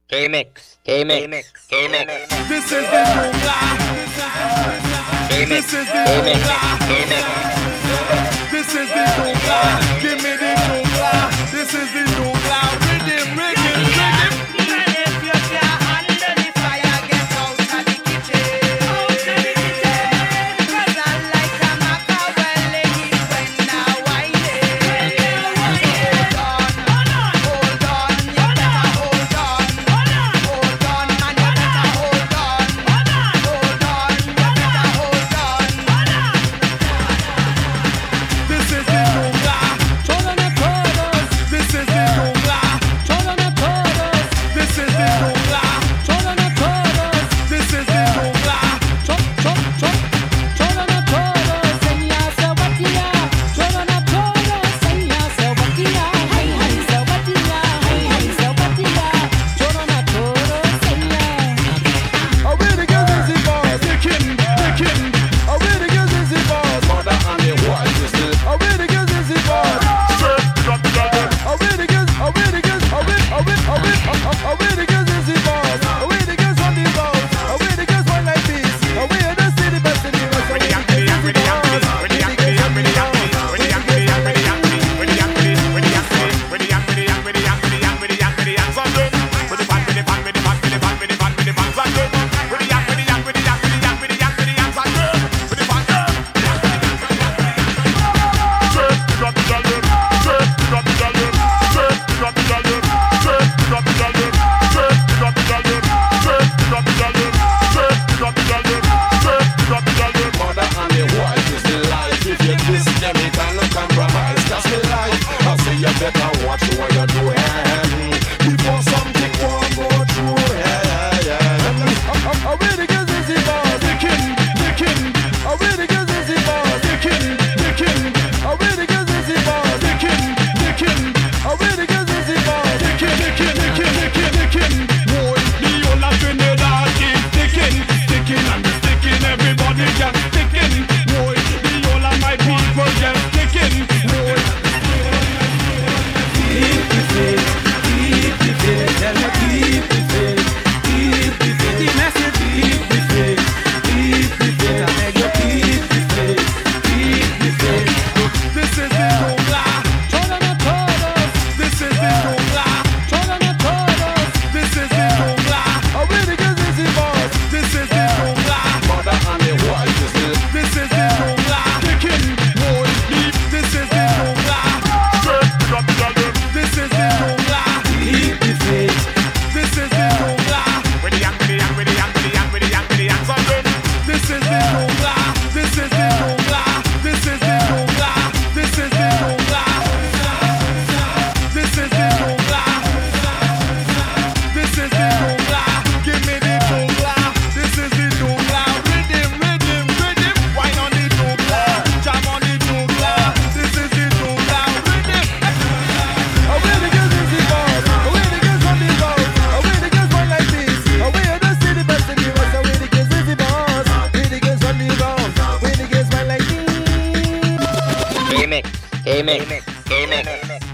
K-Mix, K-Mix, K-Mix. This is the Jungla. K-Mix, This is the K-Mix, Jungla. K-Mix. This is the Jungla. Give me the Jungla. This is the Jungla. Rhythm, rhythm, rhythm. And if you can't handle the fire, get out of the kitchen. Cause I like a macaroni when I whine it. Hold on, you better hold on. Hold on, man, you better hold on. Hold on, you better hold on. This is the Jungla. This is the Jungla. This is the Jungla. This is the Jungla. Oh, where the girls is the boss? The king. Oh, where the girls is the boss? Mother and the wife is the Oh, where the girls is the boss? Oh, where the girls? Oh, where the girls? Oh, where the girls is the boss? Oh, where the girls on the boss? Oh, where the girls want like this? Oh, where the city best in the world? Oh, where the girls is the boss? Where the girls on the boss? Where the girls mother and the wife is the life. If you diss them, it cannot compromise. That's the life. I say you better watch what you're doing before something won't go through. Oh, where the girls is the boss? The king. Oh, where the girls is the boss? The king. Oh, where the girls is the boss? The king. Oh, where the girls is the boss? The king. Boy, the whole of Trinidad is sticking and sticking. Everybody just sticking. Boy, the whole of my people just sticking. Boy. Keep the faith, tell me keep the faith, the message, keep the faith, I beg you keep the faith, This is the Jungla. This is the Jungla. This is the Jungla. Oh, where the girls is the boss? This is the Jungla. Mother and the wife is the This is the Jungla. The king. Boy, this is the Jungla. This is the Jungla. keep the faith, This is the Jungla. This is the Jungla. This is the Jungla. This is the Jungla. This is the Jungla. This is the Jungla. This is the Jungla. Give me the Jungla. This is the Jungla. Rhythm. Wine on the Jungla. Jam on the Jungla. This is the Jungla. Rhythm. Oh, where the girls is the boss? Oh, where the girls on the boss? Oh, where the girls want like this? Oh, where the city best in the world? Oh, where the girls is the boss? Where the girls on the boss? Where the girls want like this? K-Mix, K-Mix, K-Mix.